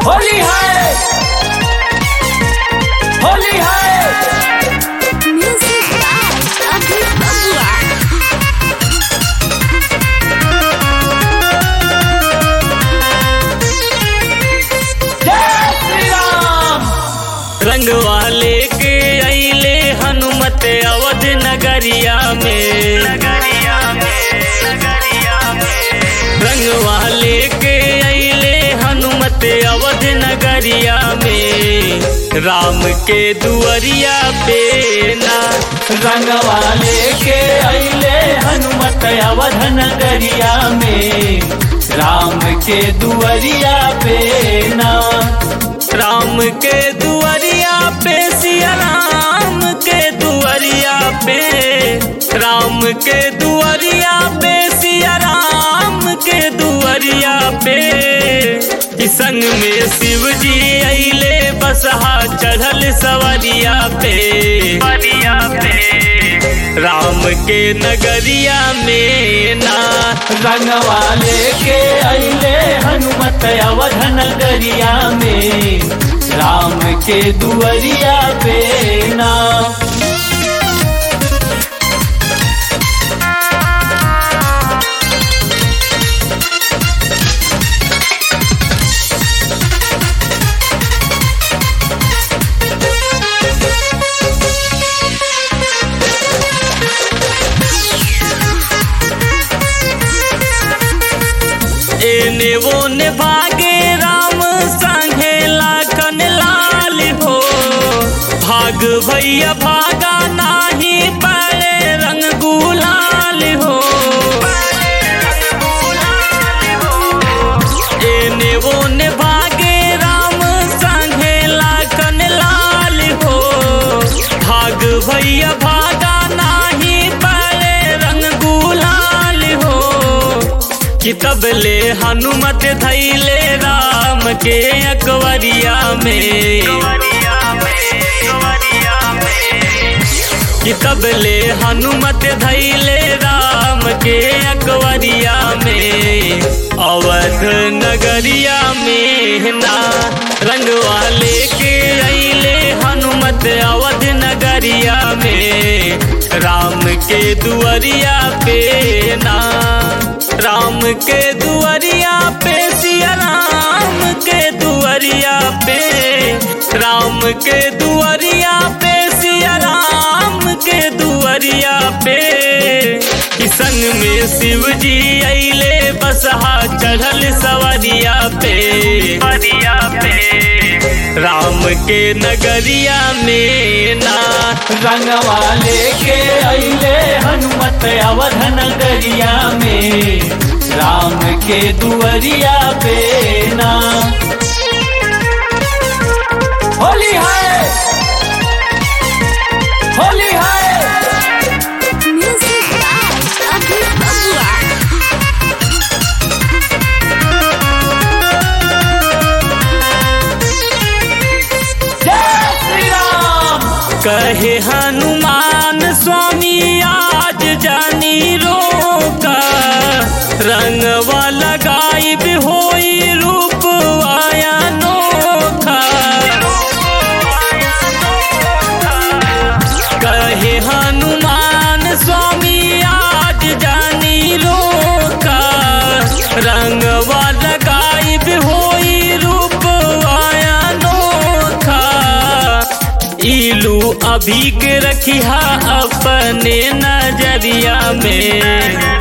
होली है, होली है। Music by अभी बबुआ। जय श्री राम। रंगवा लेके अइले हनुमत अवध नगरिया में, रंगवा लेके अइले हनुमत अवध नगरिया में, राम के दुअरिया पे ना। रंगवा लेके अइले हनुमत अवध नगरिया में, राम के दुअरिया पे ना। राम के दुअरिया पे सिया राम के दुअरिया पे, राम के दुअरिया पे सिया राम के दुअरिया पे। इस संग में शिव जी अइले बसहा चढ़ल सवरिया पे, राम के नगरिया में ना। रंगवा लेके अइले हनुमत अवध नगरिया में, राम के दुअरिया पे ना। एने ओने भागे राम संगे लाखन लाल हो, भाग भैया भागा नाही पड़े रंग गुलाल हो। एने ओने भागे राम संगे लाखन लाल हो, भाग भैया भागा नाही पड़े रंग गुलाल हो। कितब ले हनुमत धैले राम के अकवरिया में, कितब ले हनुमत धैले राम के अकवरिया में, अवध नगरिया में ना। रंगवा लेके अइले हनुमत अवध नगरिया में, राम के दुअरिया पे ना। राम के दुअरिया पे सिया राम के दुअरिया पे, राम के दुअरिया पे सिया राम के दुअरिया पे। इस संग में शिव जी अइले बसहा चढ़ल सवरिया पे, राम के नगरिया में ना। रंगवा लेके अइले हनुमत अवध नगरिया में, राम के दुअरिया पे ना। होली है, होली है। म्यूजिक बाय अभी बबुआ। जय श्री राम। कहे हनुमान स्वामी आज जानी रोका, रंगवा लगाई भी होई रूप आया नोखा। कहे हनुमान स्वामी आज जानी रोका, रंगवा लगाई भी होई रूप आया नोखा। इलू अभी के रखिया अपने नजरिया में,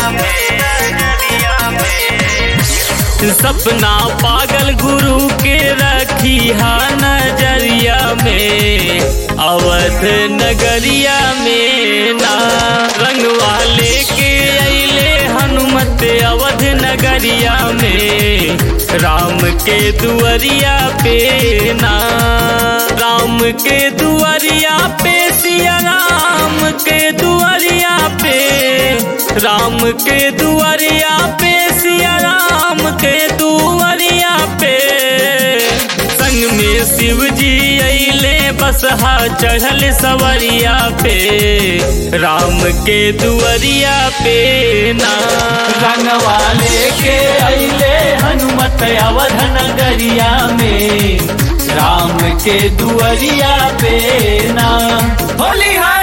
सपना पागल गुरु के रखिया नजरिया में, अवध नगरिया में ना। रंगवा लेके अइले हनुमत अवध नगरिया में, राम के दुअरिया पे ना। राम के दुअरिया पे सिया राम के दुअरिया पे, राम के दुअरिया पे सिया राम के दुअरिया पे। संग में शिव जी अइले बसहा चढ़ल सवरिया पे, राम के दुअरिया पे ना। रंगवा लेके अइले हनुमत हनुमत अवध नगरिया में, राम के दुअरिया पे ना। होली है